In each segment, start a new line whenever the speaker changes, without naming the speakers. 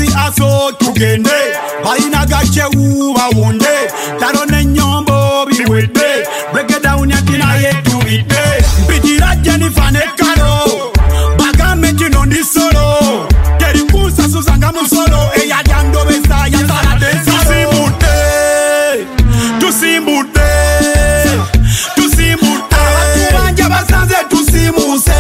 Bamazezi aso tugende balina gache uba wonde tarone nyombo biwede break it down yatina yetu ide mpijira Jennifer ne Karo bagame chino ndi solo keri kusa susanga musolo eya jando besa ya sarade tusimute abatu basanze tusimuse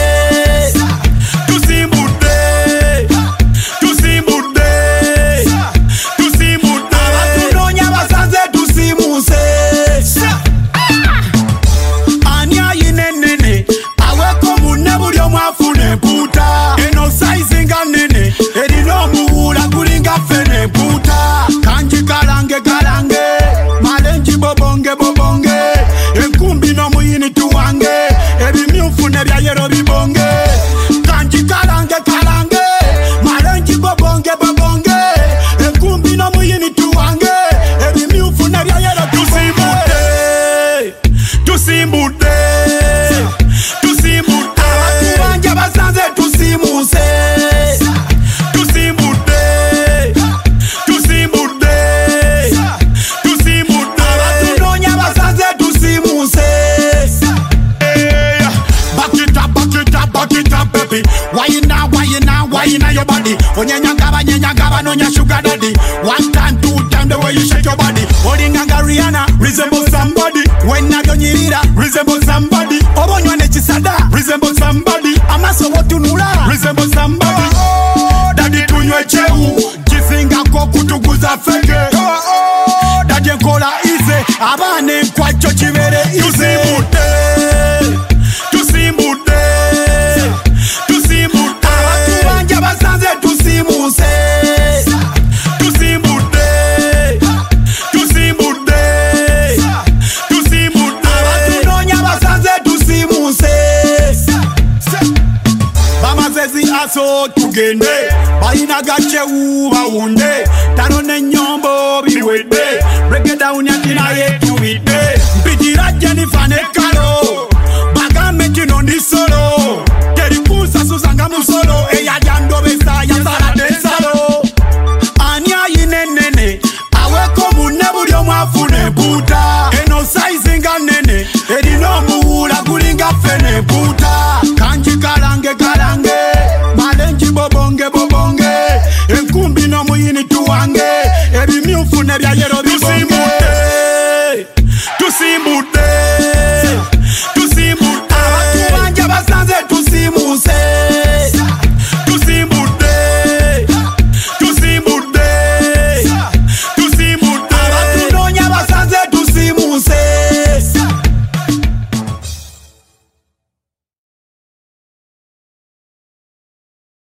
Why you now your body? Onyanyagaba, no nya sugar daddy. 1 time, 2 time, the way you shake your body. Odinganga Rihanna, resemble somebody. When na donyirira, resemble somebody. Obonywane chisada, resemble somebody. Amaso wotunula, resemble somebody. Daddy tunywe cheu, chisinga ko kutuguza feke. Daddy nkola ize, abane kwacho chibere ize. Tusimute. So tugende balina gache uba wonde tarone nyombo biwede break it down yatina yetu ide mpijira Jennifer ne Karo bagame chino ndi solo keri kusa susanga musolo eya jando besa ya sarade salo anya yinenene aweko munebulyo mwafune buta eno size nga nene edino muula kulinga fene buta kanji kalange bobonge enkumbi no muyini tuwange ebimyufu ne bya